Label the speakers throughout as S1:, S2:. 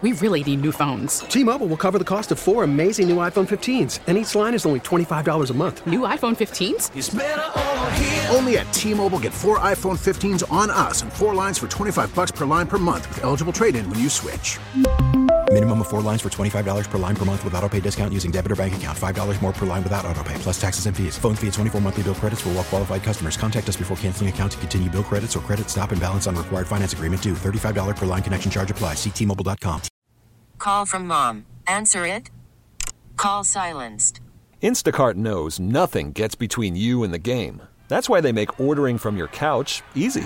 S1: We really need new phones.
S2: T-Mobile will cover the cost of 4 amazing new iPhone 15s, and each line is only $25 a month.
S1: New iPhone 15s?
S3: It's better over here.
S4: Only at T-Mobile, get 4 iPhone 15s on us and 4 lines for $25 per line per month with eligible trade-in when you switch.
S5: Minimum of 4 lines for $25 per line per month with autopay discount using debit or bank account. $5 more per line without autopay, plus taxes and fees. Phone fee at 24 monthly bill credits for well-qualified customers. Contact us before canceling account to continue bill credits or credit stop and balance on required finance agreement due. $35 per line connection charge applies. See T-Mobile.com.
S6: Call from mom. Answer it. Call silenced.
S7: Instacart knows nothing gets between you and the game. That's why they make ordering from your couch easy.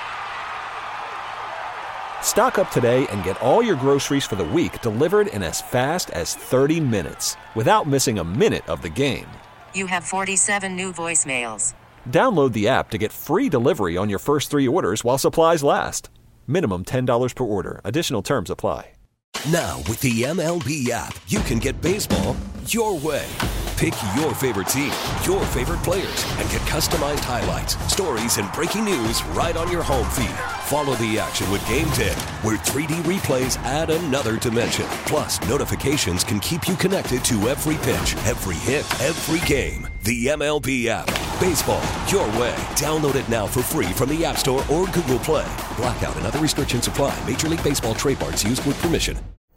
S7: Stock up today and get all your groceries for the week delivered in as fast as 30 minutes without missing a minute of the game.
S6: You have 47 new voicemails.
S7: Download the app to get free delivery on your first 3 orders while supplies last. Minimum $10 per order. Additional terms apply.
S8: Now, with the MLB app, you can get baseball your way. Pick your favorite team, your favorite players, and get customized highlights, stories, and breaking news right on your home feed. Follow the action with Game 10, where 3D replays add another dimension. Plus, notifications can keep you connected to every pitch, every hit, every game. The MLB app. Baseball your way. Download it now for free from the App Store or Google Play. Blackout and other restrictions apply. Major League Baseball trademarks used with permission.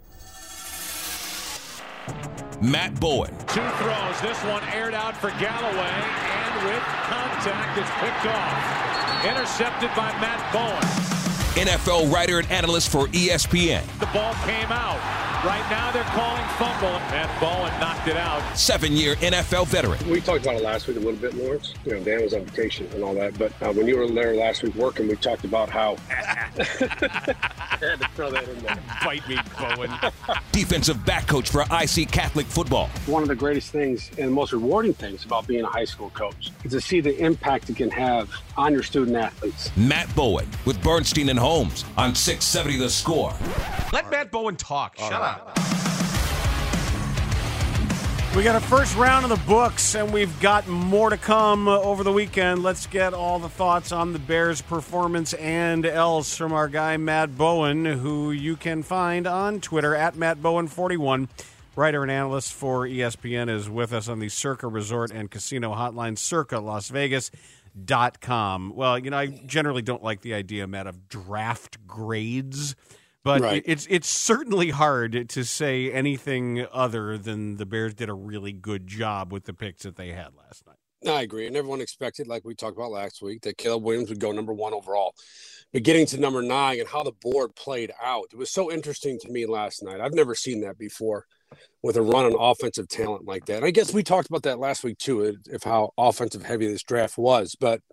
S9: Matt Bowen.
S10: 2 throws. This one aired out for Galloway, and with contact, it's picked off. Intercepted by Matt Bowen.
S9: NFL writer and analyst for ESPN.
S10: The ball came out. Right now they're calling fumble. Matt Bowen knocked it out.
S9: 7-year NFL veteran.
S11: We talked about it last week a little bit, Lawrence. You know, Dan was on vacation and all that. But when you were there last week working, we talked about how... I had to throw that in there.
S10: Bite me, Bowen.
S9: Defensive back coach for IC Catholic football.
S11: One of the greatest things and most rewarding things about being a high school coach is to see the impact it can have on your student athletes.
S9: Matt Bowen with Bernstein and Holmes on 670 The Score.
S12: Let Matt Bowen talk. Shut up.
S13: We got a first round of the books, and we've got more to come over the weekend. Let's get all the thoughts on the Bears' performance and else from our guy Matt Bowen, who you can find on Twitter at MattBowen41. Writer and analyst for ESPN is with us on the Circa Resort and Casino Hotline, Circa Las Vegas.com. Well, you know, I generally don't like the idea, Matt, of draft grades. But
S11: right.
S13: It's certainly hard to say anything other than the Bears did a really good job with the picks that they had last night.
S11: I agree. And everyone expected, like we talked about last week, that Caleb Williams would go number 1 overall. But getting to number 9 and how the board played out, it was so interesting to me last night. I've never seen that before with a run on offensive talent like that. And I guess we talked about that last week too, of how offensive heavy this draft was. But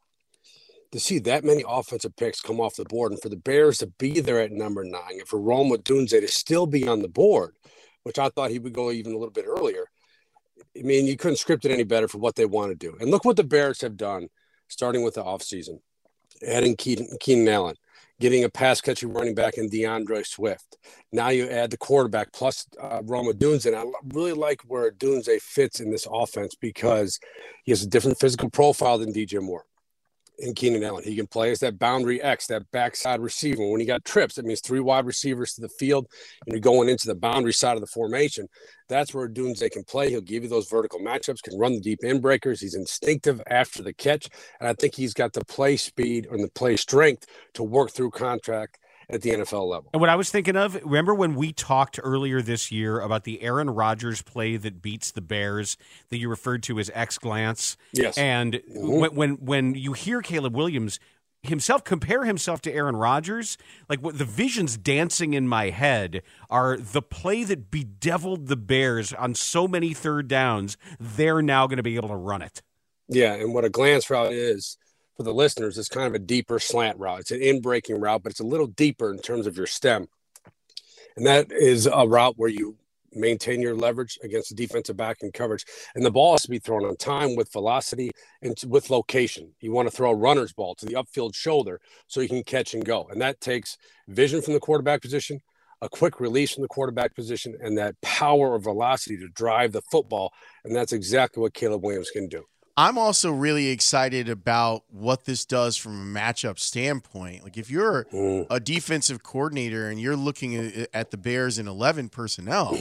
S11: to see that many offensive picks come off the board and for the Bears to be there at number 9 and for Rome Odunze to still be on the board, which I thought he would go even a little bit earlier. I mean, you couldn't script it any better for what they want to do. And look what the Bears have done, starting with the offseason, adding Keenan Allen, getting a pass-catching running back in DeAndre Swift. Now you add the quarterback plus Rome Odunze. And I really like where Odunze fits in this offense because he has a different physical profile than DJ Moore. And Keenan Allen, he can play as that boundary X, that backside receiver. When he got trips, that means 3 wide receivers to the field, and you're going into the boundary side of the formation. That's where Odunze can play. He'll give you those vertical matchups, can run the deep end breakers. He's instinctive after the catch, and I think he's got the play speed and the play strength to work through contract at the NFL level.
S13: And what I was thinking of, remember when we talked earlier this year about the Aaron Rodgers play that beats the Bears that you referred to as X-Glance?
S11: Yes.
S13: And when you hear Caleb Williams himself compare himself to Aaron Rodgers, like what the visions dancing in my head are the play that bedeviled the Bears on so many third downs, they're now going to be able to run it.
S11: Yeah, and what a glance route is, for the listeners, it's kind of a deeper slant route. It's an in-breaking route, but it's a little deeper in terms of your stem. And that is a route where you maintain your leverage against the defensive back in coverage. And the ball has to be thrown on time with velocity and with location. You want to throw a runner's ball to the upfield shoulder so you can catch and go. And that takes vision from the quarterback position, a quick release from the quarterback position, and that power or velocity to drive the football. And that's exactly what Caleb Williams can do.
S3: I'm also really excited about what this does from a matchup standpoint. Like if you're a defensive coordinator and you're looking at the Bears in 11 personnel,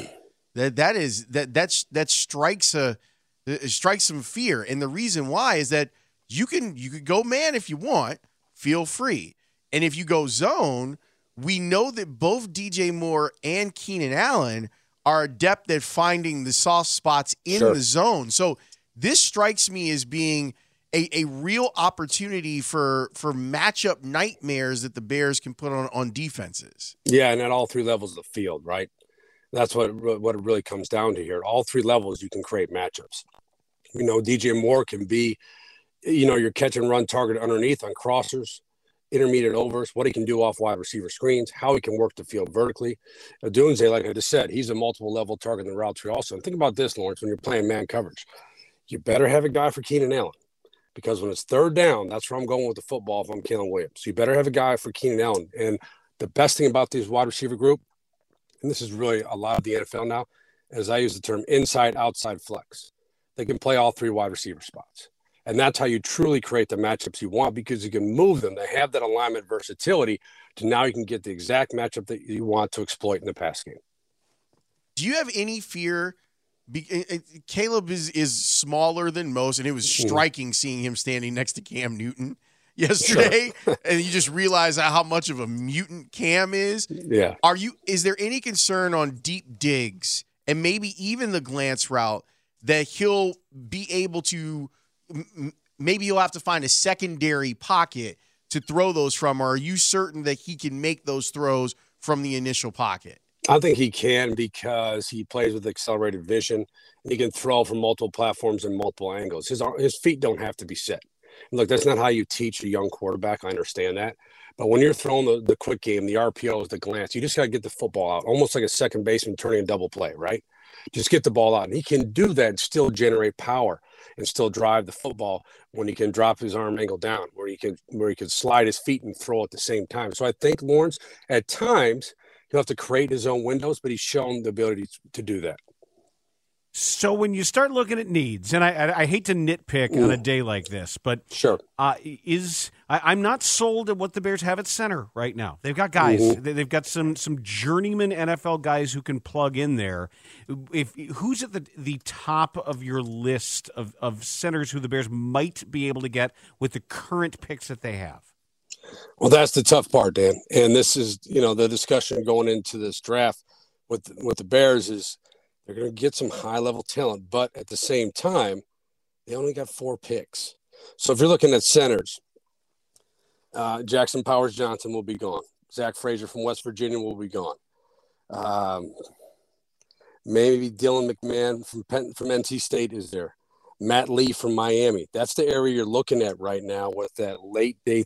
S3: that strikes some fear. And the reason why is that you could go man if you want, feel free. And if you go zone, we know that both DJ Moore and Keenan Allen are adept at finding the soft spots in the zone. So this strikes me as being a real opportunity for matchup nightmares that the Bears can put on defenses.
S11: Yeah, and at all three levels of the field, right? That's what it really comes down to here. At all three levels, you can create matchups. DJ Moore can be, your catch and run target underneath on crossers, intermediate overs, what he can do off wide receiver screens, how he can work the field vertically. Odunze, like I just said, he's a multiple level target in the route tree also. And think about this, Lawrence, when you're playing man coverage. You better have a guy for Keenan Allen, because when it's third down, that's where I'm going with the football if I'm Kalen Williams. You better have a guy for Keenan Allen. And the best thing about this wide receiver group, and this is really a lot of the NFL now, as I use the term inside-outside flex. They can play all three wide receiver spots. And that's how you truly create the matchups you want, because you can move them. They have that alignment versatility to now you can get the exact matchup that you want to exploit in the pass game.
S3: Do you have any fear? Caleb is smaller than most, and it was striking seeing him standing next to Cam Newton yesterday. Sure. And you just realize how much of a mutant Cam is.
S11: Yeah.
S3: Is there any concern on deep digs and maybe even the glance route that he'll be able to maybe you'll have to find a secondary pocket to throw those from, or are you certain that he can make those throws from the initial pocket?
S11: I think he can, because he plays with accelerated vision, and he can throw from multiple platforms and multiple angles. His feet don't have to be set. And look, that's not how you teach a young quarterback. I understand that. But when you're throwing the quick game, the RPOs, the glance, you just got to get the football out, almost like a second baseman turning a double play, right? Just get the ball out. And he can do that and still generate power and still drive the football when he can drop his arm angle down, where he can slide his feet and throw at the same time. So I think Lawrence, at times, he'll have to create his own windows, but he's shown the ability to do that.
S13: So when you start looking at needs, and I hate to nitpick on a day like this, but
S11: sure,
S13: I'm not sold at what the Bears have at center right now. They've got guys. They've got some journeyman NFL guys who can plug in there. Who's at the top of your list of centers who the Bears might be able to get with the current picks that they have?
S11: Well, that's the tough part, Dan. And this is, the discussion going into this draft with the Bears is they're going to get some high-level talent, but at the same time, they only got 4 picks. So if you're looking at centers, Jackson Powers-Johnson will be gone. Zach Frazier from West Virginia will be gone. Maybe Dylan McMahon from NC State is there. Matt Lee from Miami. That's the area you're looking at right now with that late day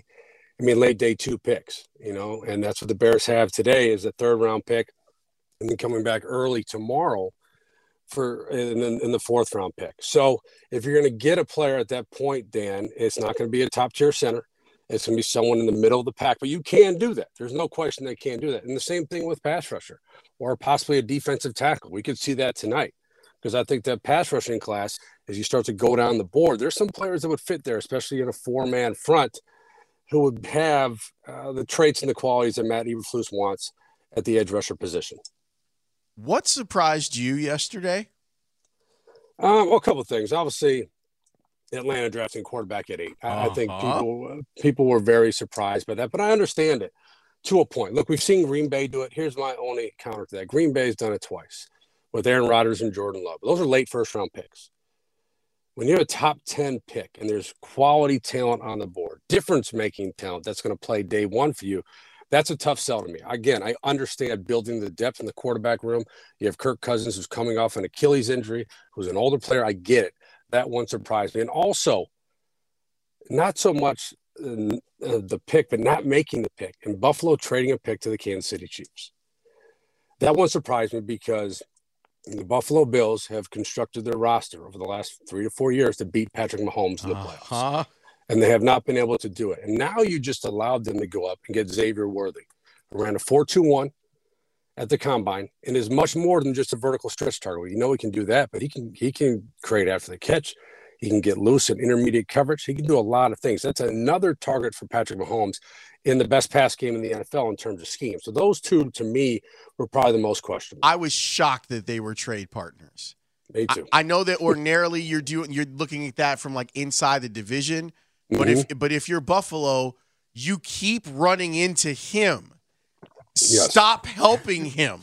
S11: 2 picks, and that's what the Bears have today is a 3rd-round pick, and then coming back early tomorrow in the 4th-round pick. So if you're going to get a player at that point, Dan, it's not going to be a top-tier center. It's going to be someone in the middle of the pack, but you can do that. There's no question they can do that. And the same thing with pass rusher or possibly a defensive tackle. We could see that tonight, because I think that pass rushing class, as you start to go down the board, there's some players that would fit there, especially in a 4-man front, who would have the traits and the qualities that Matt Eberflus wants at the edge rusher position.
S3: What surprised you yesterday?
S11: Well, a couple of things. Obviously, Atlanta drafting quarterback at 8. I think people were very surprised by that, but I understand it to a point. Look, we've seen Green Bay do it. Here's my only counter to that. Green Bay's done it twice with Aaron Rodgers and Jordan Love. Those are late 1st-round picks. When you have a top 10 pick and there's quality talent on the board, difference-making talent that's going to play day 1 for you, that's a tough sell to me. Again, I understand building the depth in the quarterback room. You have Kirk Cousins, who's coming off an Achilles injury, who's an older player. I get it. That one surprised me. And also, not so much the pick, but not making the pick. And Buffalo trading a pick to the Kansas City Chiefs. That one surprised me, because the Buffalo Bills have constructed their roster over the last 3 to 4 years to beat Patrick Mahomes in the playoffs. And they have not been able to do it. And now you just allowed them to go up and get Xavier Worthy, who ran a 4.21 at the combine, and is much more than just a vertical stretch target. You know he can do that, but he can create after the catch. He can get loose in intermediate coverage. He can do a lot of things. That's another target for Patrick Mahomes in the best pass game in the NFL in terms of scheme. So those two, to me, were probably the most questionable.
S3: I was shocked that they were trade partners.
S11: Me too.
S3: I know that ordinarily you're looking at that from like inside the division, but if you're Buffalo, you keep running into him.
S11: Yes.
S3: Stop helping him.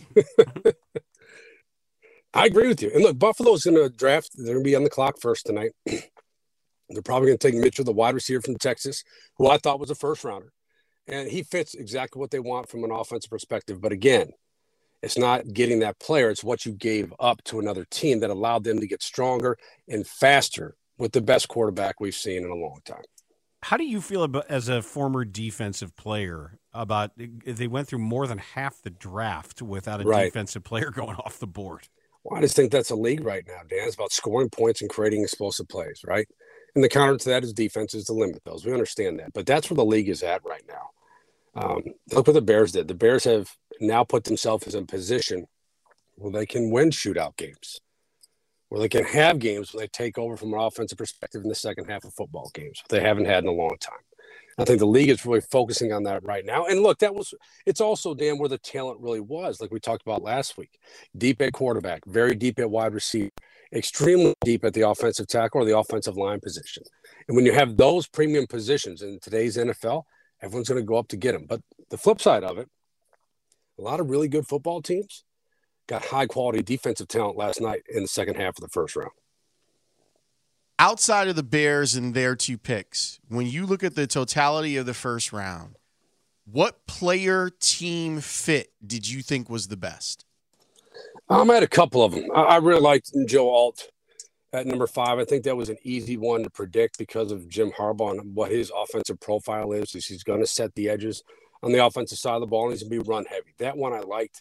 S11: I agree with you. And look, Buffalo's going to draft. They're going to be on the clock first tonight. They're probably going to take Mitchell, the wide receiver from Texas, who I thought was a first rounder. And he fits exactly what they want from an offensive perspective. But again, it's not getting that player. It's what you gave up to another team that allowed them to get stronger and faster with the best quarterback we've seen in a long time.
S13: How do you feel about, as a former defensive player, about they went through more than half the draft without a defensive player going off the board?
S11: Well, I just think that's a league right now, Dan. It's about scoring points and creating explosive plays, right? And the counter to that is defenses to limit those. We understand that. But that's where the league is at right now. Look what the Bears did. The Bears have now put themselves in a position where they can win shootout games, where they can have games where they take over from an offensive perspective in the second half of football games they haven't had in a long time. I think the league is really focusing on that right now. And look, it's also, Dan, where the talent really was, like we talked about last week. Deep at quarterback, very deep at wide receiver, extremely deep at the offensive tackle or the offensive line position. And when you have those premium positions in today's NFL, everyone's going to go up to get them. But the flip side of it, a lot of really good football teams got high-quality defensive talent last night in the second half of the first round.
S3: Outside of the Bears and their two picks, when you look at the totality of the first round, what player team fit did you think was the best?
S11: I had a couple of them. I really liked Joe Alt at number 5. I think that was an easy one to predict because of Jim Harbaugh and what his offensive profile is. He's going to set the edges on the offensive side of the ball, and he's going to be run heavy. That one I liked.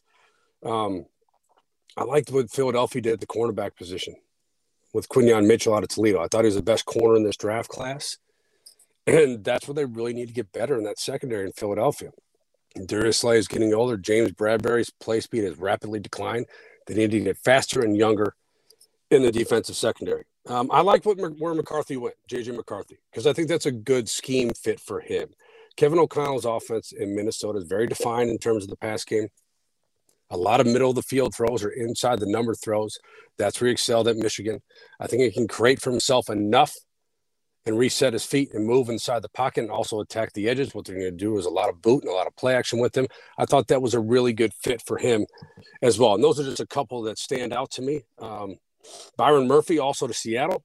S11: I liked what Philadelphia did at the cornerback position with Quinyon Mitchell out of Toledo. I thought he was the best corner in this draft class. And that's where they really need to get better in that secondary in Philadelphia. Darius Slay is getting older. James Bradbury's play speed has rapidly declined. They need to get faster and younger in the defensive secondary. I like where McCarthy went, J.J. McCarthy, because I think that's a good scheme fit for him. Kevin O'Connell's offense in Minnesota is very defined in terms of the pass game. A lot of middle-of-the-field throws or inside the number throws. That's where he excelled at Michigan. I think he can create for himself enough and reset his feet and move inside the pocket and also attack the edges. What they're going to do is a lot of boot and a lot of play action with him. I thought that was a really good fit for him as well. And those are just a couple that stand out to me. Byron Murphy, also to Seattle.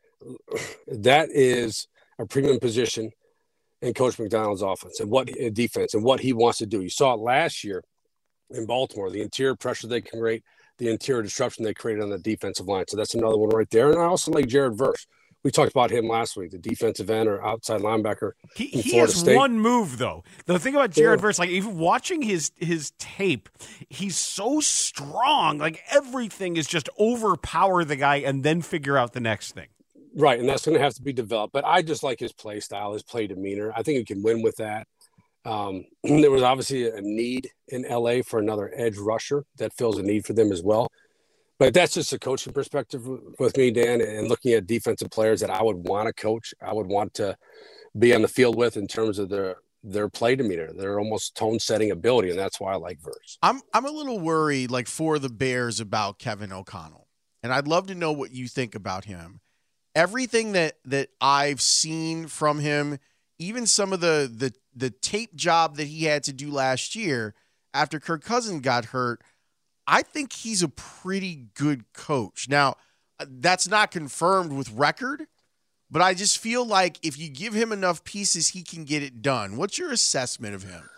S11: That is a premium position in Coach McDonald's offense and defense and what he wants to do. You saw it last year in Baltimore, the interior pressure they can create, the interior disruption they created on the defensive line. So that's another one right there. And I also like Jared Verse. We talked about him last week, the defensive end or outside linebacker.
S13: He has State. One move, though. The thing about Jared Verse, like even watching his tape, he's so strong. Like everything is just overpower the guy and then figure out the next thing.
S11: Right, and that's going to have to be developed. But I just like his play style, his play demeanor. I think he can win with that. There was obviously a need in LA for another edge rusher. That fills a need for them as well. But that's just a coaching perspective with me, Dan, and looking at defensive players that I would want to coach, I would want to be on the field with in terms of their play demeanor, their almost tone-setting ability, and that's why I like Verse.
S3: I'm a little worried, like, for the Bears about Kevin O'Connell, and I'd love to know what you think about him. Everything that I've seen from him, even some of the tape job that he had to do last year after Kirk Cousins got hurt, I think he's a pretty good coach. Now, that's not confirmed with record, but I just feel like if you give him enough pieces, he can get it done. What's your assessment of him?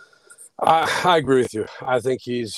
S11: I agree with you. I think he's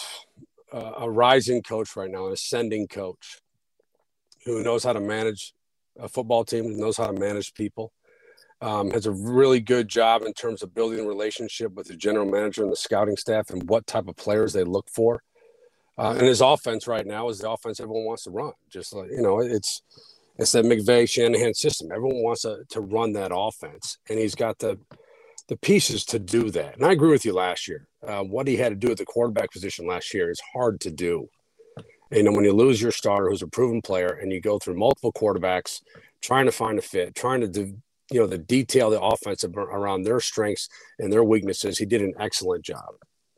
S11: a rising coach right now, an ascending coach who knows how to manage a football team, knows how to manage people, has a really good job in terms of building a relationship with the general manager and the scouting staff and what type of players they look for. And his offense right now is the offense everyone wants to run. Just like, it's that McVay-Shanahan system. Everyone wants to run that offense, and he's got the pieces to do that. And I agree with you last year. What he had to do at the quarterback position last year is hard to do. And when you lose your starter who's a proven player and you go through multiple quarterbacks trying to find a fit, trying to the detail the offense around their strengths and their weaknesses. He did an excellent job.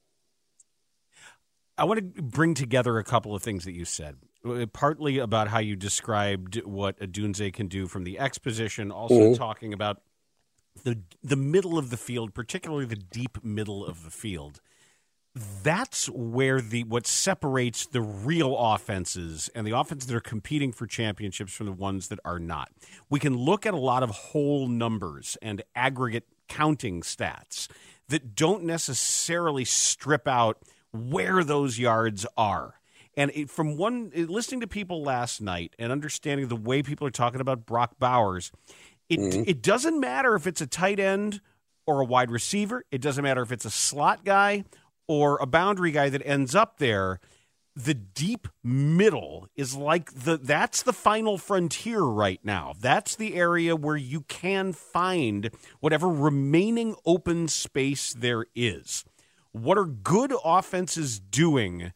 S13: I want to bring together a couple of things that you said, partly about how you described what Odunze can do from the X position, also talking about the middle of the field, particularly the deep middle of the field. That's where what separates the real offenses and the offenses that are competing for championships from the ones that are not. We can look at a lot of whole numbers and aggregate counting stats that don't necessarily strip out where those yards are. And listening to people last night and understanding the way people are talking about Brock Bowers, it doesn't matter if it's a tight end or a wide receiver. It doesn't matter if it's a slot guy or a boundary guy that ends up there. The deep middle is that's the final frontier right now. That's the area where you can find whatever remaining open space there is. What are good offenses doing?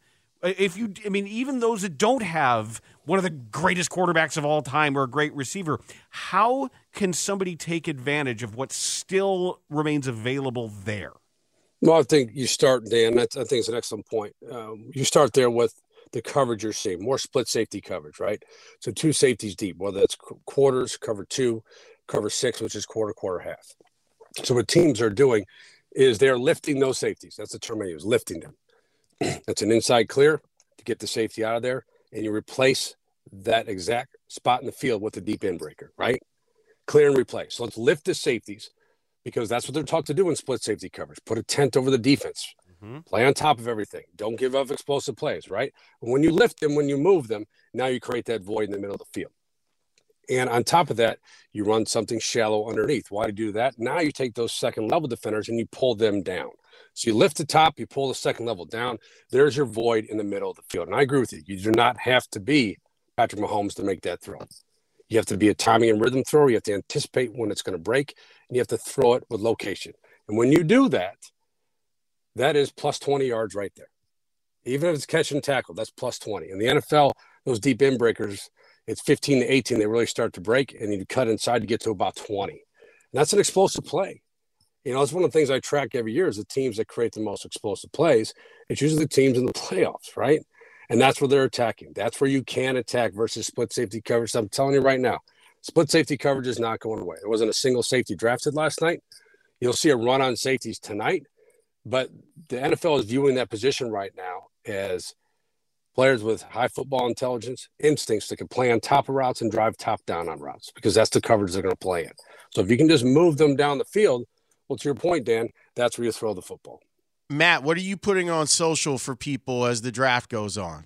S13: Even those that don't have one of the greatest quarterbacks of all time or a great receiver, how can somebody take advantage of what still remains available there?
S11: Well, I think you start, Dan, I think it's an excellent point. You start there with the coverage you're seeing, more split safety coverage, right? So 2 safeties deep, whether it's quarters, cover 2, cover 6, which is quarter, half. So what teams are doing is they're lifting those safeties. That's the term I use, lifting them. That's an inside clear to get the safety out of there, and you replace that exact spot in the field with a deep end breaker, right? Clear and replace. So let's lift the safeties because that's what they're taught to do in split safety coverage. Put a tent over the defense. Play on top of everything. Don't give up explosive plays, right? And when you lift them, when you move them, now you create that void in the middle of the field. And on top of that, you run something shallow underneath. Why do you do that? Now you take those second-level defenders and you pull them down. So you lift the top, you pull the second level down. There's your void in the middle of the field. And I agree with you. You do not have to be Patrick Mahomes to make that throw. You have to be a timing and rhythm thrower. You have to anticipate when it's going to break, and you have to throw it with location. And when you do that, that is plus 20 yards right there. Even if it's catch and tackle, that's plus 20. In the NFL, those deep end breakers, it's 15 to 18. They really start to break, and you cut inside to get to about 20. And that's an explosive play. It's one of the things I track every year is the teams that create the most explosive plays. It's usually the teams in the playoffs, right? And that's where they're attacking. That's where you can attack versus split safety coverage. So I'm telling you right now, split safety coverage is not going away. There wasn't a single safety drafted last night. You'll see a run on safeties tonight, but the NFL is viewing that position right now as players with high football intelligence, instincts that can play on top of routes and drive top down on routes because that's the coverage they're going to play in. So if you can just move them down the field, well, to your point, Dan, that's where you throw the football.
S3: Matt, what are you putting on social for people as the draft goes on?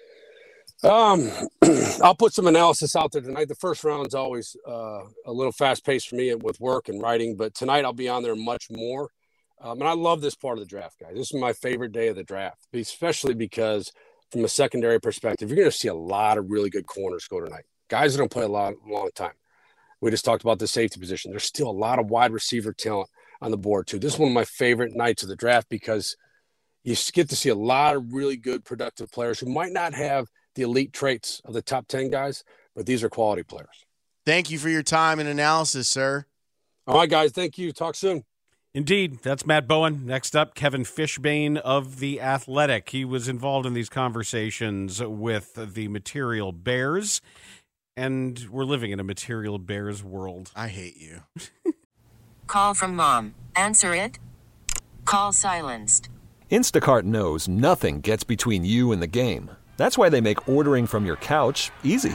S11: I'll put some analysis out there tonight. The first round is always a little fast-paced for me with work and writing, but tonight I'll be on there much more. And I love this part of the draft, guys. This is my favorite day of the draft, especially because from a secondary perspective, you're going to see a lot of really good corners go tonight. Guys that don't play a long time. We just talked about the safety position. There's still a lot of wide receiver talent on the board too. This is one of my favorite nights of the draft because you get to see a lot of really good productive players who might not have the elite traits of the top 10 guys, but these are quality players.
S3: Thank you for your time and analysis, sir.
S11: All right, guys. Thank you. Talk soon.
S13: Indeed. That's Matt Bowen. Next up, Kevin Fishbain of The Athletic. He was involved in these conversations with the Material Bears, and we're living in a Material Bears world.
S3: I hate you.
S6: Call from mom. Answer it. Call silenced.
S7: Instacart knows nothing gets between you and the game. That's why they make ordering from your couch easy.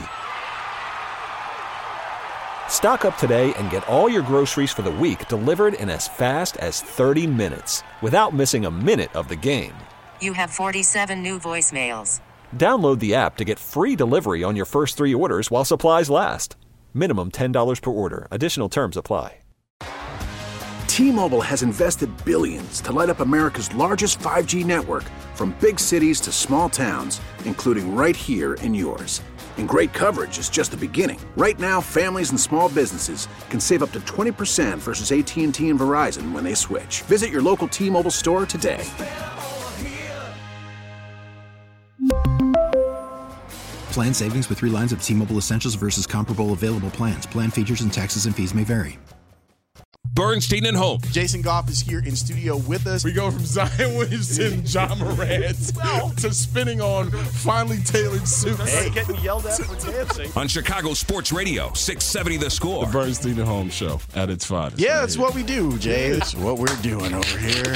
S7: Stock up today and get all your groceries for the week delivered in as fast as 30 minutes without missing a minute of the game.
S6: You have 47 new voicemails.
S7: Download the app to get free delivery on your first 3 orders while supplies last. Minimum $10 per order. Additional terms apply.
S4: T-Mobile has invested billions to light up America's largest 5G network, from big cities to small towns, including right here in yours. And great coverage is just the beginning. Right now, families and small businesses can save up to 20% versus AT&T and Verizon when they switch. Visit your local T-Mobile store today.
S5: Plan savings with 3 lines of T-Mobile Essentials versus comparable available plans. Plan features and taxes and fees may vary.
S9: Bernstein and Holmes.
S3: Jason Goff is here in studio with us.
S14: We go from Zion Williamson, John Morant, to spinning on finely tailored suits.
S13: Hey, getting yelled at for dancing.
S9: On Chicago Sports Radio, 670 The Score.
S14: The Bernstein and Holmes Show at its finest.
S3: Yeah, that's what we do, Jay. That's what we're doing over here.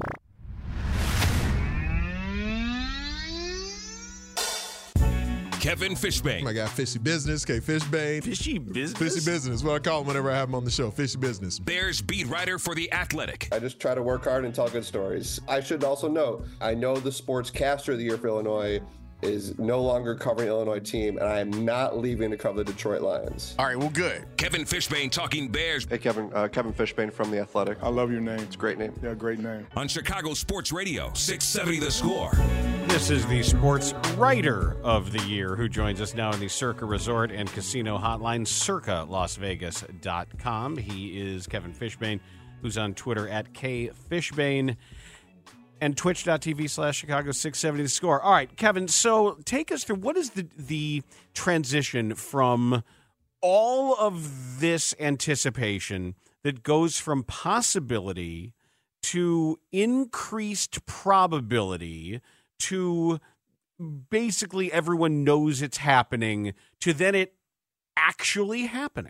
S9: Kevin Fishbane.
S14: My guy, Fishy Business, K. Fishbane.
S13: Fishy Business?
S14: Fishy Business. What I call him whenever I have him on the show. Fishy Business.
S9: Bears beat writer for The Athletic.
S15: I just try to work hard and tell good stories. I should also note, I know the sportscaster of the year for Illinois is no longer covering the Illinois team, and I am not leaving to cover the Detroit Lions.
S3: All right, well, good.
S9: Kevin Fishbane talking Bears.
S15: Hey, Kevin Fishbane from The Athletic.
S14: I love your name.
S15: It's a great name.
S14: Yeah, great name.
S9: On Chicago Sports Radio, 670 The Score.
S13: This is the sports writer of the year who joins us now in the Circa Resort and Casino Hotline, circalasvegas.com. He is Kevin Fishbane, who's on Twitter at KFishbane. And twitch.tv/Chicago670 The Score. All right, Kevin, so take us through what is the transition from all of this anticipation that goes from possibility to increased probability to basically everyone knows it's happening to then it actually happening?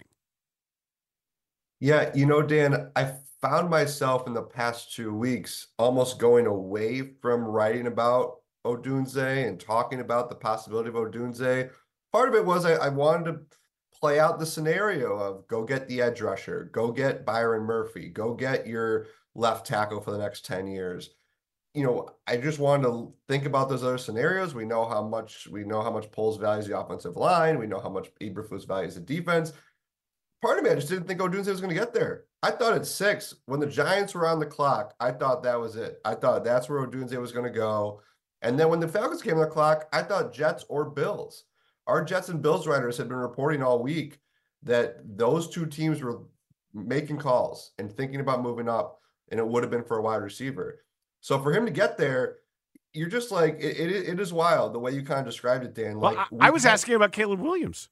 S15: Yeah, Dan, I found myself in the past 2 weeks almost going away from writing about Odunze and talking about the possibility of Odunze. Part of it was I wanted to play out the scenario of go get the edge rusher, go get Byron Murphy, go get your left tackle for the next 10 years. I just wanted to think about those other scenarios. We know how much Poles values the offensive line. We know how much Eberflus values the defense. Part of me, I just didn't think Odunze was going to get there. I thought at 6, when the Giants were on the clock, I thought that was it. I thought that's where Odunze was going to go. And then when the Falcons came on the clock, I thought Jets or Bills. Our Jets and Bills writers had been reporting all week that those two teams were making calls and thinking about moving up, and it would have been for a wide receiver. So for him to get there, you're just like, it is wild the way you kind of described it, Dan. Like,
S13: well, I was asking about Caleb Williams.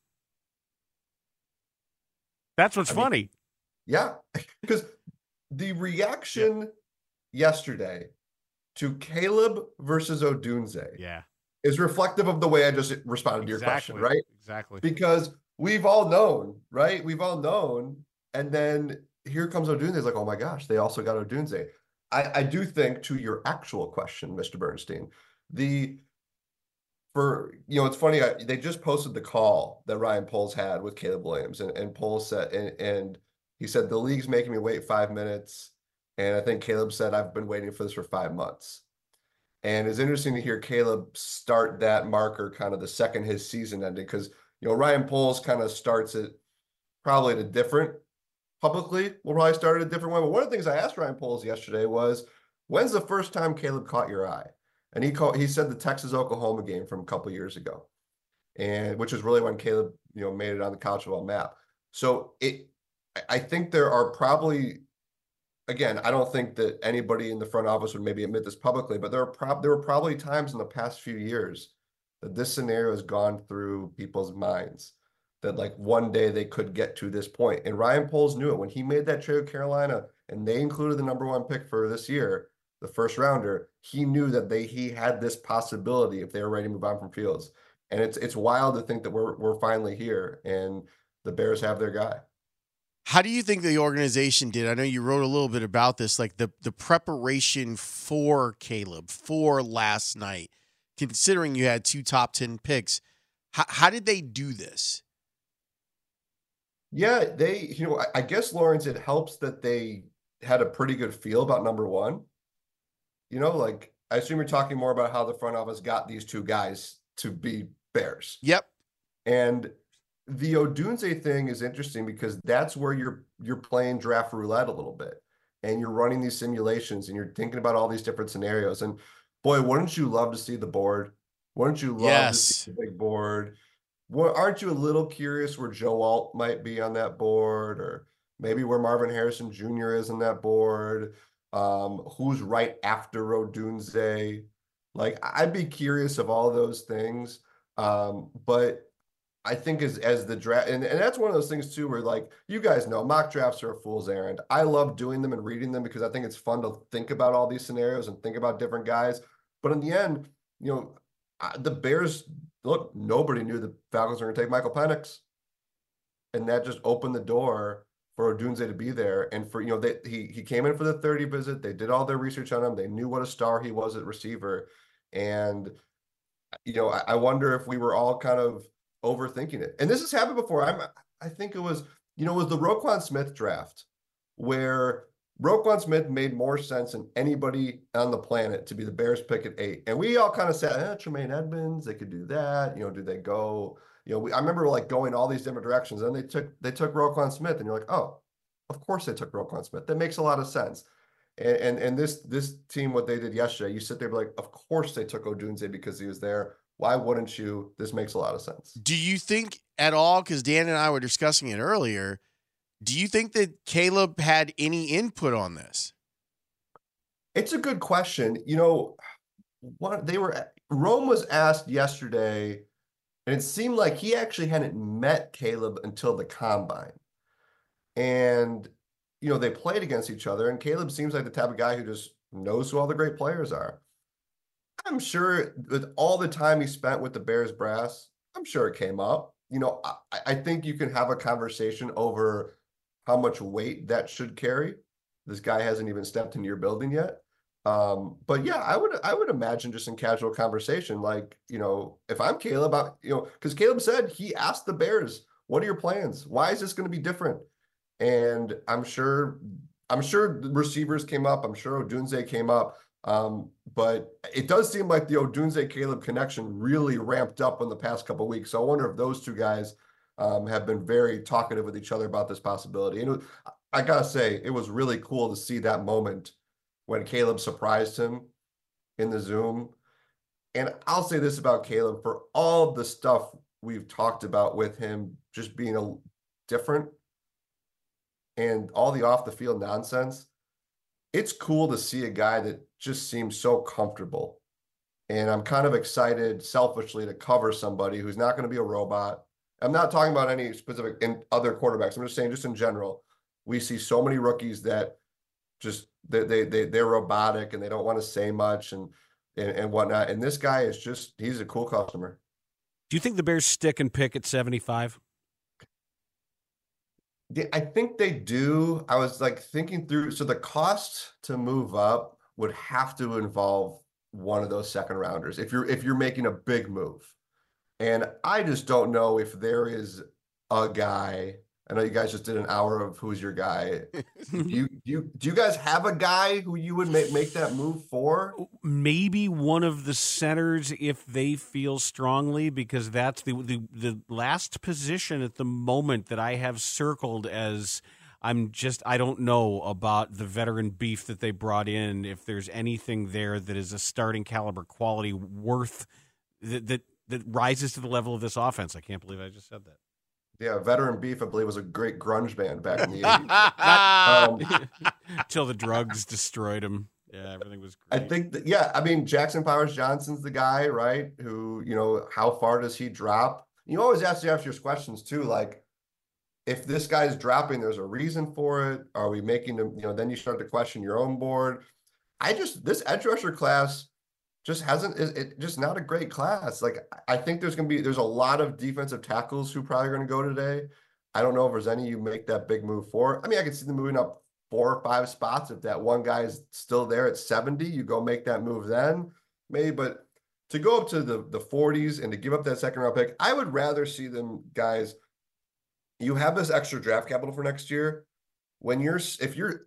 S13: That's what's funny.
S15: Yeah, because the reaction yesterday to Caleb versus Odunze is reflective of the way I just responded to your question, right?
S13: Exactly.
S15: Because we've all known, right? We've all known. And then here comes Odunze. It's like, oh my gosh, they also got Odunze. I do think, to your actual question, Mr. Bernstein, it's funny, they just posted the call that Ryan Poles had with Caleb Williams, and Poles said, and he said, the league's making me wait 5 minutes. And I think Caleb said, I've been waiting for this for 5 months. And it's interesting to hear Caleb start that marker kind of the second his season ended, because, Ryan Poles kind of starts it probably at a different, publicly, we'll probably start it a different way. But one of the things I asked Ryan Poles yesterday was, when's the first time Caleb caught your eye? And he said the Texas-Oklahoma game from a couple years ago, and which is really when Caleb, made it on the college football map. So I think there are probably, again, I don't think that anybody in the front office would maybe admit this publicly, but there were probably times in the past few years that this scenario has gone through people's minds, that like one day they could get to this point. And Ryan Poles knew it when he made that trade with Carolina, and they included the number 1 pick for this year, the first rounder. He knew that he had this possibility if they were ready to move on from Fields. And it's wild to think that we're finally here and the Bears have their guy.
S3: How do you think the organization did? I know you wrote a little bit about this, like the preparation for Caleb for last night, considering you had 2 top 10 picks. How did they do this?
S15: Yeah, I guess, Lawrence, it helps that they had a pretty good feel about number 1. Like, I assume you're talking more about how the front office got these 2 guys to be Bears.
S3: Yep.
S15: And the Odunze thing is interesting because that's where you're playing draft roulette a little bit, and you're running these simulations and you're thinking about all these different scenarios. And boy, wouldn't you love to see the board? Wouldn't you love to see the big board? Aren't you a little curious where Joe Alt might be on that board, or maybe where Marvin Harrison Jr. is on that board? Who's right after Odunze? Like, I'd be curious of all those things. But I think as the draft, and that's one of those things too, where like, you guys know, mock drafts are a fool's errand. I love doing them and reading them because I think it's fun to think about all these scenarios and think about different guys. But in the end, the Bears, look, nobody knew the Falcons were going to take Michael Penix. And that just opened the door for Odunze to be there. And for, he came in for the 30 visit. They did all their research on him. They knew what a star he was at receiver. And, I wonder if we were all kind of overthinking it. And this has happened before. I think it was the Roquan Smith draft, where Roquan Smith made more sense than anybody on the planet to be the Bears pick at 8. And we all kind of said, Tremaine Edmonds, they could do that. Do they go? I remember like going all these different directions, and they took Roquan Smith, and you're like, oh, of course they took Roquan Smith. That makes a lot of sense. And this team, what they did yesterday, you sit there and be like, of course they took Odunze because he was there. Why wouldn't you? This makes a lot of sense.
S3: Do you think at all, because Dan and I were discussing it earlier, do you think that Caleb had any input on this?
S15: It's a good question. Rome was asked yesterday, and it seemed like he actually hadn't met Caleb until the combine. And, they played against each other, and Caleb seems like the type of guy who just knows who all the great players are. I'm sure with all the time he spent with the Bears brass, I'm sure it came up. I think you can have a conversation over how much weight that should carry. This guy hasn't even stepped into your building yet. But yeah, I would imagine just in casual conversation, like, if I'm Caleb, because Caleb said he asked the Bears, what are your plans? Why is this going to be different? And I'm sure the receivers came up. I'm sure Odunze came up. But it does seem like the Odunze-Caleb connection really ramped up in the past couple of weeks. So I wonder if those two guys have been very talkative with each other about this possibility. And I got to say, it was really cool to see that moment when Caleb surprised him in the Zoom. And I'll say this about Caleb, for all the stuff we've talked about with him just being different and all the off-the-field nonsense, it's cool to see a guy that just seems so comfortable. And I'm kind of excited selfishly to cover somebody who's not going to be a robot. I'm not talking about any specific in other quarterbacks. I'm just saying, just in general, we see so many rookies that just they're robotic and they don't want to say much and whatnot. And this guy is he's a cool customer.
S13: Do you think the Bears stick and pick at 75?
S15: I think they do. I was like thinking through. So the cost to move up would have to involve one of those second rounders if you're making a big move. And I just don't know if there is a guy. I know you guys just did an hour of who's your guy. Do you guys have a guy who you would make that move for?
S13: Maybe one of the centers if they feel strongly, because that's the last position at the moment that I have circled as I don't know about the veteran beef that they brought in, if there's anything there that is a starting caliber quality worth that rises to the level of this offense. I can't believe I just said that.
S15: Yeah, Veteran Beef, I believe, was a great grunge band back in the 80s.
S13: Until the drugs destroyed him. Yeah, everything was great.
S15: I think Jackson Powers Johnson's the guy, right? Who, how far does he drop? You always have to ask your questions, too. Like, if this guy's dropping, there's a reason for it. Are we making him, then you start to question your own board. This edge rusher class just just not a great class. Like, I think there's a lot of defensive tackles who probably are going to go today. I don't know if there's any you make that big move for. I mean, I could see them moving up 4 or 5 spots. If that one guy is still there at 70, you go make that move then, maybe. But to go up to the 40s and to give up that second round pick, I would rather see them guys. You have this extra draft capital for next year. If you're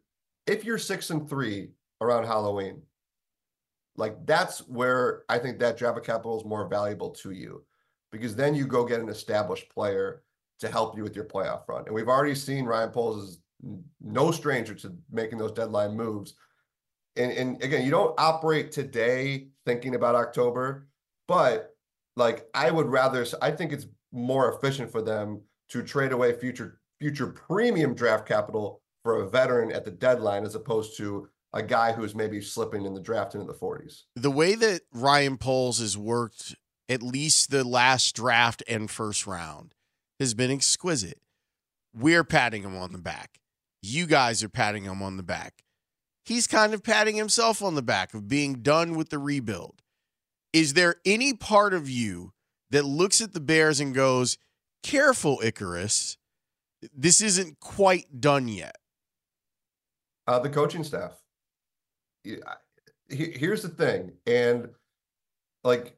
S15: 6-3 around Halloween, like, that's where I think that draft capital is more valuable to you, because then you go get an established player to help you with your playoff run. And we've already seen Ryan Poles is no stranger to making those deadline moves. And again, you don't operate today thinking about October, but like, I think it's more efficient for them to trade away future premium draft capital for a veteran at the deadline, as opposed to a guy who's maybe slipping in the draft into the 40s.
S3: The way that Ryan Poles has worked at least the last draft and first round, has been exquisite. We're patting him on the back. You guys are patting him on the back. He's kind of patting himself on the back of being done with the rebuild. Is there any part of you that looks at the Bears and goes, careful, Icarus, this isn't quite done yet?
S15: The coaching staff. Here's the thing, and like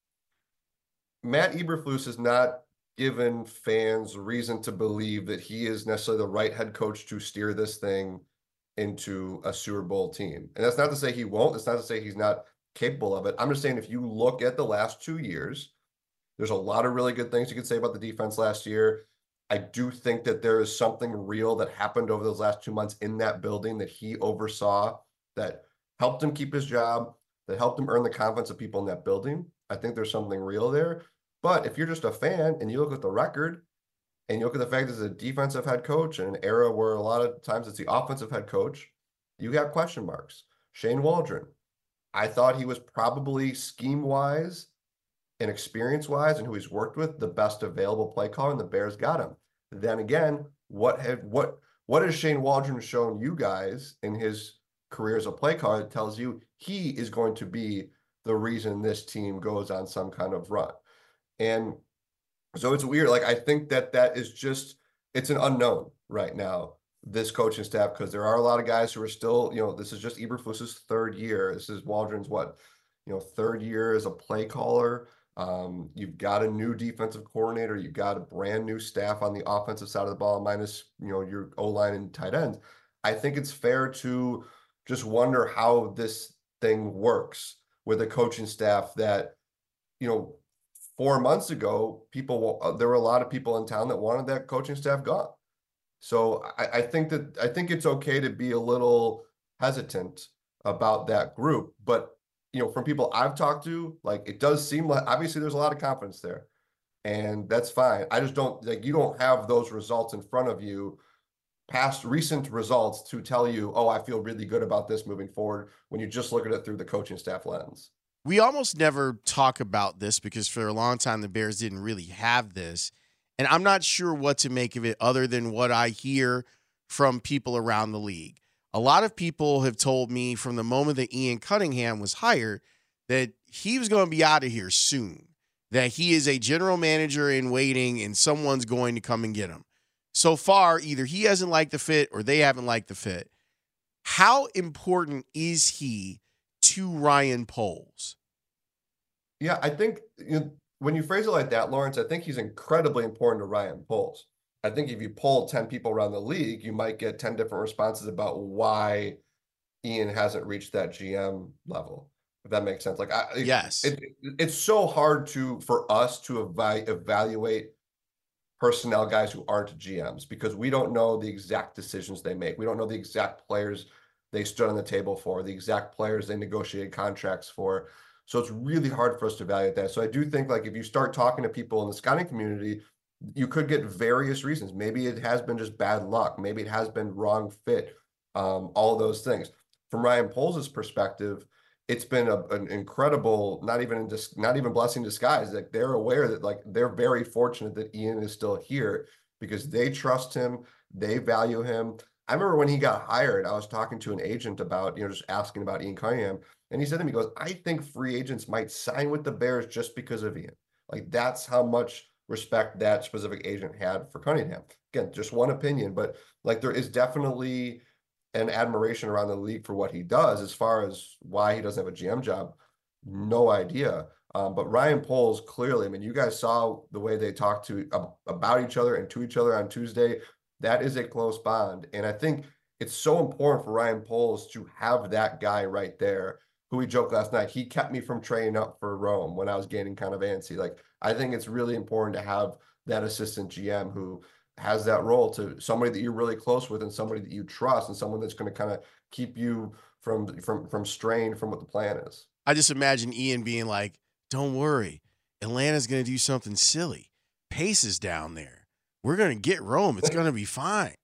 S15: Matt Eberflus has not given fans reason to believe that he is necessarily the right head coach to steer this thing into a Super Bowl team. And that's not to say he won't. It's not to say he's not capable of it. I'm just saying if you look at the last 2 years, there's a lot of really good things you could say about the defense last year. I do think that there is something real that happened over those last 2 months in that building that he oversaw that helped him keep his job, that helped him earn the confidence of people in that building. I think there's something real there. But if you're just a fan and you look at the record and you look at the fact that it's a defensive head coach in an era where a lot of times it's the offensive head coach, you got question marks. Shane Waldron, I thought he was probably scheme-wise and experience-wise and who he's worked with, the best available play caller, and the Bears got him. Then again, what has Shane Waldron shown you guys in his career as a play caller that tells you he is going to be the reason this team goes on some kind of run? And so it's weird. Like, I think that is just, it's an unknown right now, this coaching staff, because there are a lot of guys who are still, this is just Eberflus's third year. This is Waldron's third year as a play caller. You've got a new defensive coordinator. You've got a brand new staff on the offensive side of the ball, minus, your O-line and tight ends. I think it's fair to just wonder how this thing works with a coaching staff that, 4 months ago, there were a lot of people in town that wanted that coaching staff gone. So I think it's okay to be a little hesitant about that group. But, from people I've talked to, like, it does seem like obviously there's a lot of confidence there, and that's fine. I just don't you don't have those results in front of you, past recent results, to tell you, oh, I feel really good about this moving forward, when you just look at it through the coaching staff lens.
S3: We almost never talk about this because for a long time the Bears didn't really have this. And I'm not sure what to make of it other than what I hear from people around the league. A lot of people have told me from the moment that Ian Cunningham was hired that he was going to be out of here soon, that he is a general manager in waiting and someone's going to come and get him. So far, either he hasn't liked the fit or they haven't liked the fit. How important is he to Ryan Poles?
S15: Yeah, I think when you phrase it like that, Lawrence, I think he's incredibly important to Ryan Poles. I think if you poll 10 people around the league, you might get 10 different responses about why Ian hasn't reached that GM level, if that makes sense.
S3: Yes,
S15: it's so hard for us to evaluate personnel guys who aren't GMs because we don't know the exact decisions they make. We don't know the exact players they stood on the table for, the exact players they negotiated contracts for. So it's really hard for us to evaluate that. So I do think, like, if you start talking to people in the scouting community, you could get various reasons. Maybe it has been just bad luck. Maybe it has been wrong fit. All those things. From Ryan Poles' perspective, it's been an incredible, not even blessing in disguise. Like, they're aware that, like, they're very fortunate that Ian is still here because they trust him, they value him. I remember when he got hired, I was talking to an agent about, just asking about Ian Cunningham, and he said to me, he goes, I think free agents might sign with the Bears just because of Ian. Like, that's how much respect that specific agent had for Cunningham. Again, just one opinion, but like, there is definitely an admiration around the league for what he does. As far as why he doesn't have a GM job, no idea. But Ryan Poles, clearly, I mean, you guys saw the way they talked about each other and to each other on Tuesday. That is a close bond. And I think it's so important for Ryan Poles to have that guy right there, who we joked last night. He kept me from training up for Rome when I was getting kind of antsy. Like, I think it's really important to have that assistant GM who has that role, to somebody that you're really close with and somebody that you trust and someone that's going to kind of keep you from straying from what the plan is.
S3: I just imagine Ian being like, don't worry, Atlanta's going to do something silly. Pace is down there. We're going to get Rome. It's going to be fine.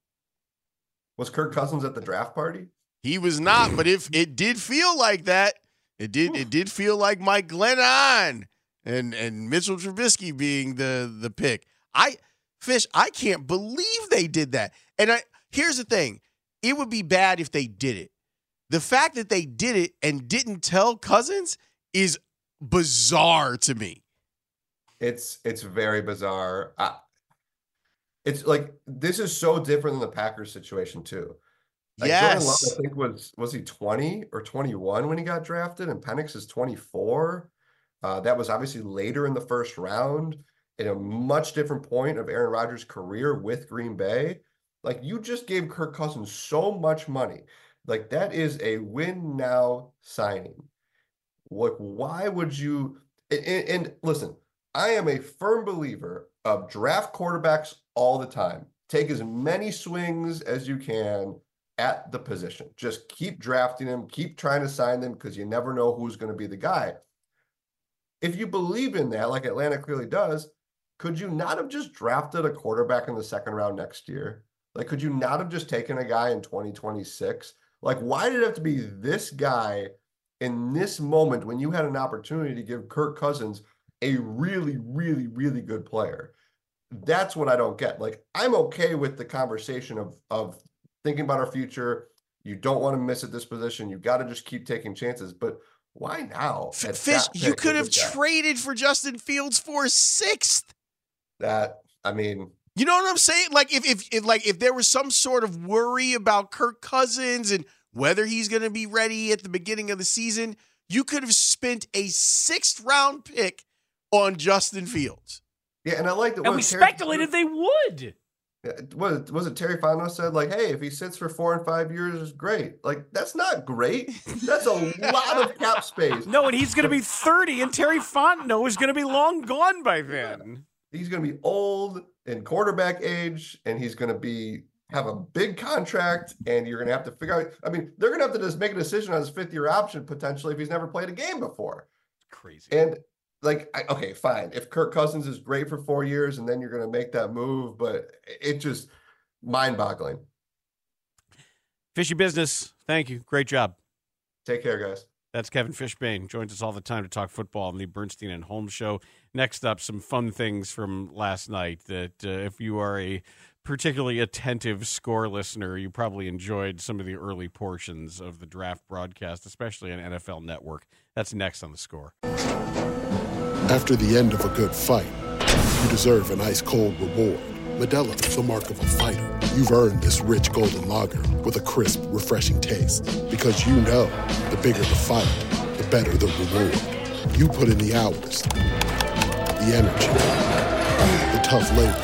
S15: Was Kirk Cousins at the draft party?
S3: He was not, but if it did feel like that, it did feel like Mike Glennon and Mitchell Trubisky being the pick. I can't believe they did that. And here's the thing. It would be bad if they did it. The fact that they did it and didn't tell Cousins is bizarre to me.
S15: It's very bizarre. It's like, this is so different than the Packers situation too. Like, Jordan Love, I think was he 20 or 21 when he got drafted, and Penix is 24. That was obviously later in the first round, in a much different point of Aaron Rodgers' career with Green Bay. Like, you just gave Kirk Cousins so much money. Like, that is a win now signing. Like, why would you? And listen, I am a firm believer of draft quarterbacks all the time. Take as many swings as you can at the position. Just keep drafting them, keep trying to sign them, because you never know who's going to be the guy. If you believe in that, like Atlanta clearly does, could you not have just drafted a quarterback in the second round next year? Like, could you not have just taken a guy in 2026? Like, why did it have to be this guy in this moment when you had an opportunity to give Kirk Cousins a really, really, really good player? That's what I don't get. Like, I'm okay with the conversation of thinking about our future. You don't want to miss at this position. You've got to just keep taking chances. But why now?
S3: Fish, you could have traded for Justin Fields for a 6th. You know what I'm saying? Like, if there was some sort of worry about Kirk Cousins and whether he's going to be ready at the beginning of the season, you could have spent a 6th round pick on Justin Fields.
S15: Yeah, and I like that.
S13: And we speculated they would.
S15: Was it Terry Fontenot said, like, hey, if he sits for 4 and 5 years, is great. Like, that's not great. That's a lot of cap space.
S13: No, and he's going to be 30, and Terry Fontenot is going to be long gone by then.
S15: He's going to be old in quarterback age, and he's going to have a big contract, and you're going to have to figure out. I mean, they're going to have to just make a decision on his 5th-year option potentially if he's never played a game before.
S13: Crazy.
S15: And like, okay, fine. If Kirk Cousins is great for 4 years, and then you're going to make that move, but it just mind-boggling.
S13: Fishy business. Thank you. Great job.
S15: Take care, guys.
S13: That's Kevin Fishbane. Joins us all the time to talk football on the Bernstein and Holmes Show. Next up, some fun things from last night that if you are a particularly attentive Score listener, you probably enjoyed some of the early portions of the draft broadcast, especially on NFL Network. That's next on the Score.
S16: After the end of a good fight, you deserve an ice-cold reward. Modelo is the mark of a fighter. You've earned this rich golden lager with a crisp, refreshing taste. Because you know, the bigger the fight, the better the reward. You put in the hours, the energy, the tough labor.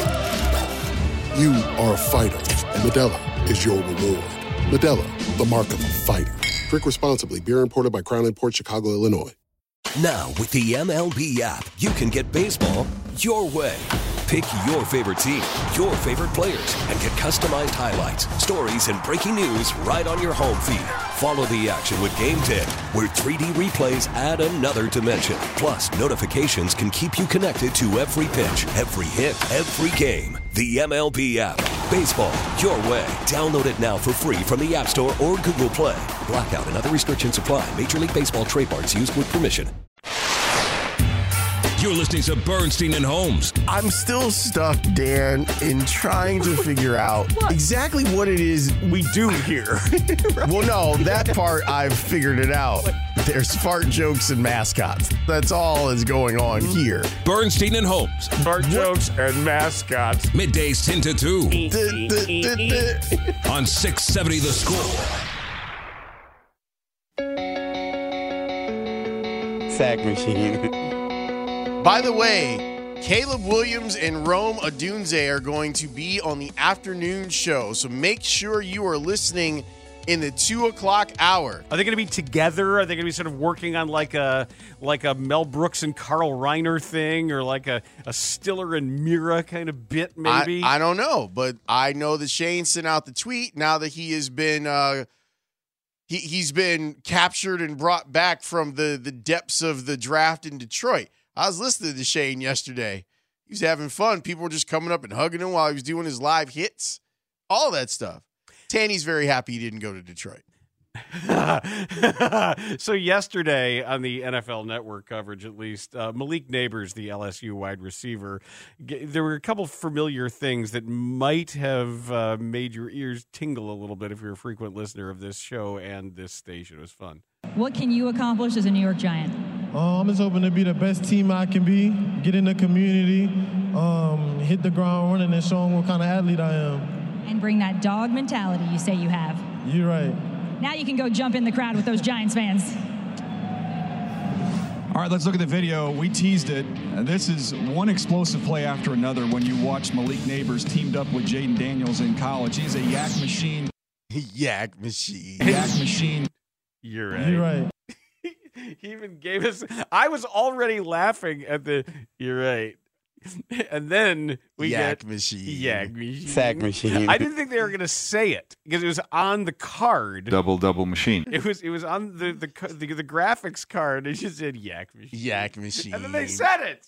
S16: You are a fighter, and Modelo is your reward. Modelo, the mark of a fighter. Drink responsibly. Beer imported by Crown Imports, Chicago, Illinois.
S8: Now, with the MLB app, you can get baseball your way. Pick your favorite team, your favorite players, and get customized highlights, stories, and breaking news right on your home feed. Follow the action with Game 10, where 3D replays add another dimension. Plus, notifications can keep you connected to every pitch, every hit, every game. The MLB app. Baseball your way. Download it now for free from the App Store or Google Play. Blackout and other restrictions apply. Major League Baseball trademarks used with permission.
S9: You're listening to Bernstein and Holmes.
S3: I'm still stuck, Dan, in trying to figure out exactly what it is we do here. Well, no, that part I've figured it out. There's fart jokes and mascots. That's all is going on here.
S9: Bernstein and Holmes.
S13: Fart jokes and mascots.
S9: Middays 10 to 2. On 670 The Score.
S3: Fact machine. By the way, Caleb Williams and Rome Odunze are going to be on the afternoon show, so make sure you are listening in the 2 o'clock hour.
S13: Are they going to be together? Are they going to be sort of working on like a Mel Brooks and Carl Reiner thing, or like a Stiller and Mira kind of bit, maybe?
S3: I don't know, but I know that Shane sent out the tweet now that he has been he's been captured and brought back from the depths of the draft in Detroit. I was listening to Shane yesterday. He was having fun. People were just coming up and hugging him while he was doing his live hits. All that stuff. Tanny's very happy he didn't go to Detroit.
S13: So yesterday on the NFL Network coverage, at least, Malik Neighbors, the LSU wide receiver, there were a couple familiar things that might have made your ears tingle a little bit if you're a frequent listener of this show and this station. It was fun.
S17: What can you accomplish as a New York Giant?
S18: I'm just hoping to be the best team I can be, get in the community, hit the ground running and show them what kind of athlete I am.
S17: And bring that dog mentality you say you have.
S18: You're right.
S17: Now you can go jump in the crowd with those Giants fans.
S19: All right, let's look at the video. We teased it. This is one explosive play after another when you watch Malik Neighbors teamed up with Jaden Daniels in college. He's a yak machine.
S3: Yak machine.
S19: Yak machine.
S13: You're right.
S18: You're right.
S13: He even gave us... I was already laughing at the... You're right. And then we
S3: yak
S13: get
S3: machine.
S13: Yak machine.
S20: Sack machine.
S13: I didn't think they were going to say it because it was on the card.
S9: Double machine.
S13: It was on the graphics card. It just said yak machine.
S3: Yak machine.
S13: And then they said it.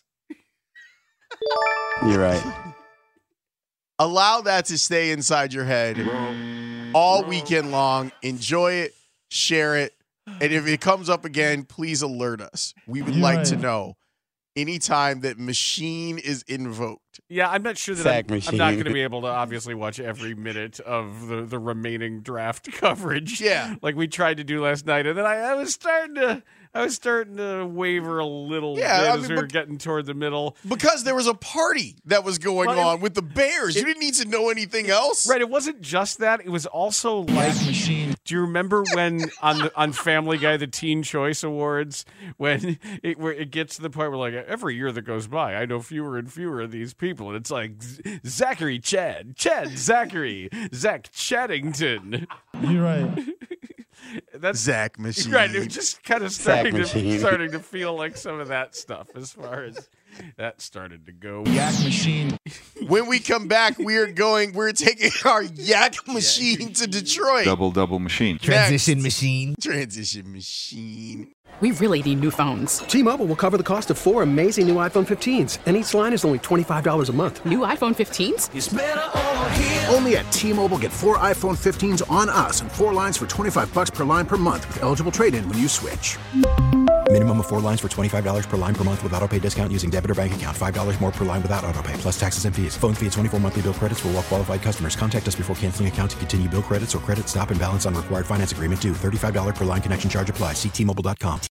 S20: You're right.
S3: Allow that to stay inside your head all weekend long. Enjoy it. Share it. And if it comes up again, please alert us. We would like to know anytime that machine is invoked.
S13: Yeah, I'm not sure that I'm not going to be able to obviously watch every minute of the remaining draft coverage.
S3: Yeah,
S13: like we tried to do last night, and then I was starting to waver a little bit as we were getting toward the middle
S3: because there was a party that was going on with the Bears. You didn't need to know anything else,
S13: right? It wasn't just that; it was also like machine. Do you remember when on Family Guy, the Teen Choice Awards, when it gets to the point where like every year that goes by, I know fewer and fewer of these people, and it's like Zachary Chad Zachary, Zach Chaddington.
S18: You're right.
S13: That's
S3: Zach machine.
S13: Right, it was just kind of starting to feel like some of that stuff as far as that started to go.
S19: Yak machine.
S3: When we come back, we're taking our yak machine to Detroit.
S9: Double machine.
S20: Transition machine.
S3: Transition machine.
S1: We really need new phones.
S2: T-Mobile will cover the cost of 4 amazing new iPhone 15s, and each line is only $25 a month.
S1: New iPhone 15s?
S4: It's better over here. Only at T-Mobile, get 4 iPhone 15s on us and 4 lines for $25 per line per month with eligible trade-in when you switch.
S5: Minimum of 4 lines for $25 per line per month with autopay discount using debit or bank account. $5 more per line without autopay, plus taxes and fees. Phone fee at 24 monthly bill credits for well-qualified customers. Contact us before canceling account to continue bill credits or credit stop and balance on required finance agreement due. $35 per line connection charge applies. See T-Mobile.com.